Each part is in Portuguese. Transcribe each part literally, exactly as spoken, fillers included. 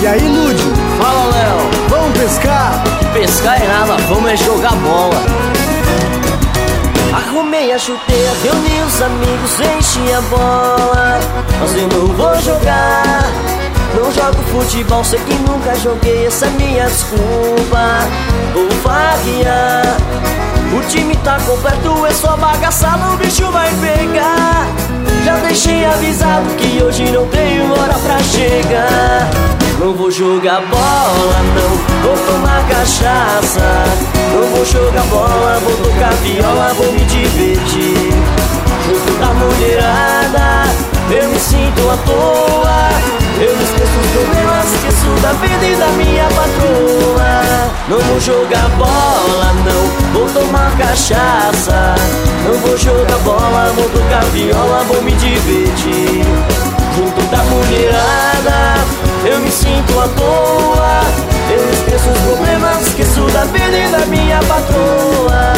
E aí, Lud? Fala, Léo. Vamos pescar? Pescar é nada, vamos é jogar bola. Arrumei a chuteira, reuni os amigos, enchi a bola. Mas eu não vou jogar, não jogo futebol, sei que nunca joguei, essa é minha desculpa. Vou vaguear, o time tá completo, é só bagaçado, o bicho vai pegar. Já deixei avisado que hoje não tenho hora pra chegar. Não vou jogar bola, não, vou tomar cachaça. Não vou jogar bola, vou tocar viola, vou me divertir. Junto da mulherada, eu me sinto à toa. Eu me esqueço dos problemas, esqueço da vida e da minha patroa. Não vou jogar bola, não, vou tomar cachaça. Não vou jogar bola, vou tocar viola, vou me divertir. Junto da mulherada, eu me sinto à toa. Eu esqueço os problemas, esqueço da vida e da minha patroa.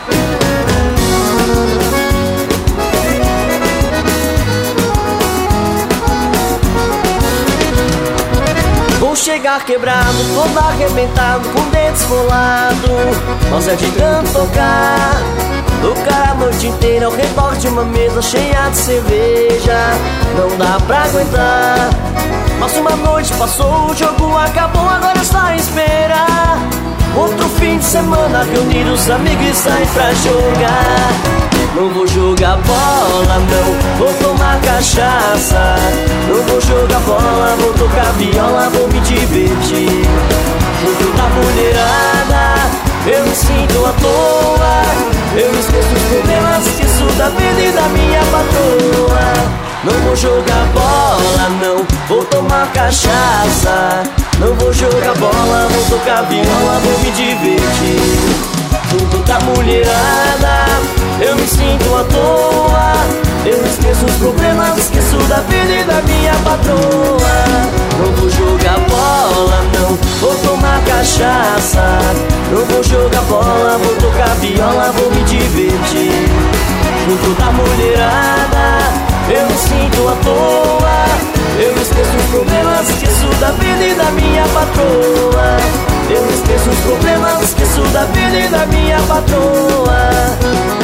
Vou chegar quebrado, todo arrebentado, com dentes esfolado. Mas é de tanto tocar, tocar a noite inteira ao redor de uma mesa cheia de cerveja. Não dá pra aguentar, mas uma noite passou, o jogo acabou, agora é só esperar. Outro fim de semana, reunir os amigos e sair pra jogar. Não vou jogar bola, não, vou tomar cachaça. Não vou jogar bola, vou tocar viola, vou me divertir. Junto da mulherada, eu me sinto à toa. Eu esqueço os problemas, esqueço da vida e da minha patroa. Não vou jogar bola, não, vou tomar cachaça. Não vou jogar bola, vou tocar viola, vou me divertir. Junto da mulherada, eu me sinto à toa. Eu esqueço os problemas, esqueço da vida e da minha patroa. Não vou jogar bola, não, vou tomar cachaça. Não vou jogar bola, vou tocar viola, vou me divertir. Junto da mulherada, eu me sinto à toa. Eu esqueço os problemas, esqueço da vida e da minha patroa. Eu esqueço os problemas, esqueço da vida e da minha patroa.